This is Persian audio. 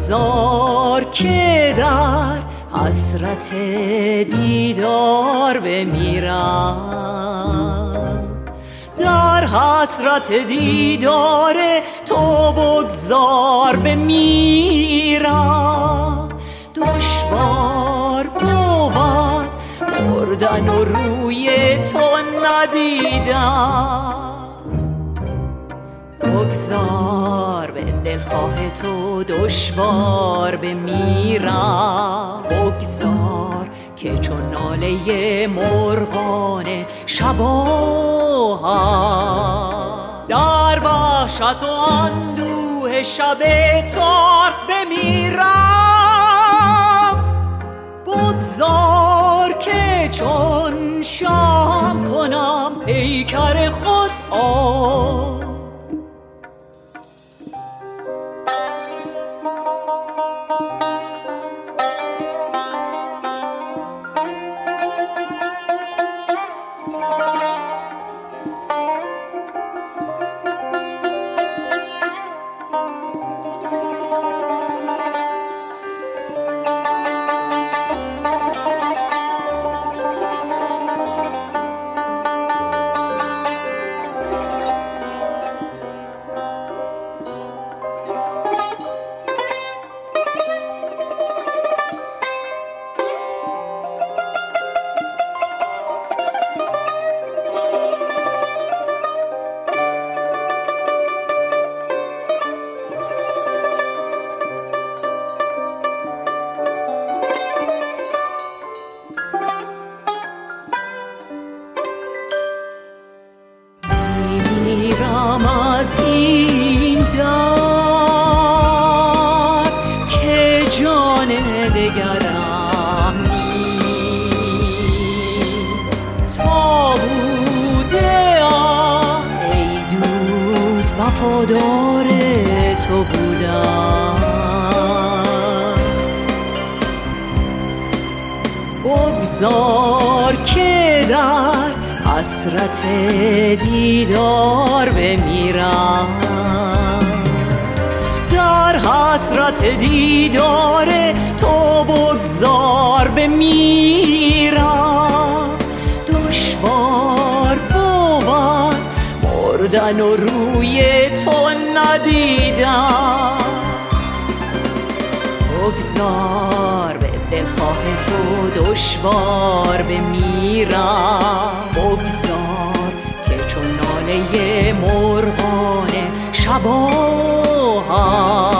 بگذار که در حسرت دیدار بمیرم، در حسرت دیدار تو بگذار بمیرم. دشوار بود مردن و روی تو ندیدم، بگذار به دلخواه تو دشوار بمیرم. بگذار که چون ناله مرغان شباهم در وحشت و اندوه شب تار بمیرم. بگذار که چون شام کنم پیکر خود از این درد که جان دگرم نیست. تا بوده ام ای دوست وفادار تو بودم. بگذار که در حسرت دیدار بمیرم، در حسرت دیدار تو بگذار بمیرم. دشوار بود مردن و روی تو ندیدم، بگذار به دلخواه تو دشوار بمیرم. بگذار که چون ناله مرغان شباهم